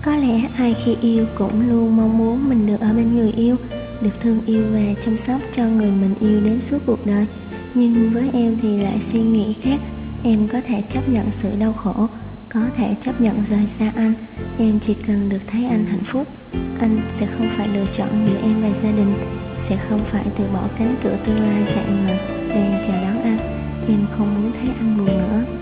Có lẽ ai khi yêu cũng luôn mong muốn mình được ở bên người yêu, được thương yêu và chăm sóc cho người mình yêu đến suốt cuộc đời. Nhưng với em thì lại suy nghĩ khác. Em có thể chấp nhận sự đau khổ, có thể chấp nhận rời xa anh. Em chỉ cần được thấy anh hạnh phúc. Anh sẽ không phải lựa chọn giữa em và gia đình, sẽ không phải từ bỏ cánh cửa tương lai rạng ngời đang chờ đón anh. Em không muốn thấy anh buồn nữa.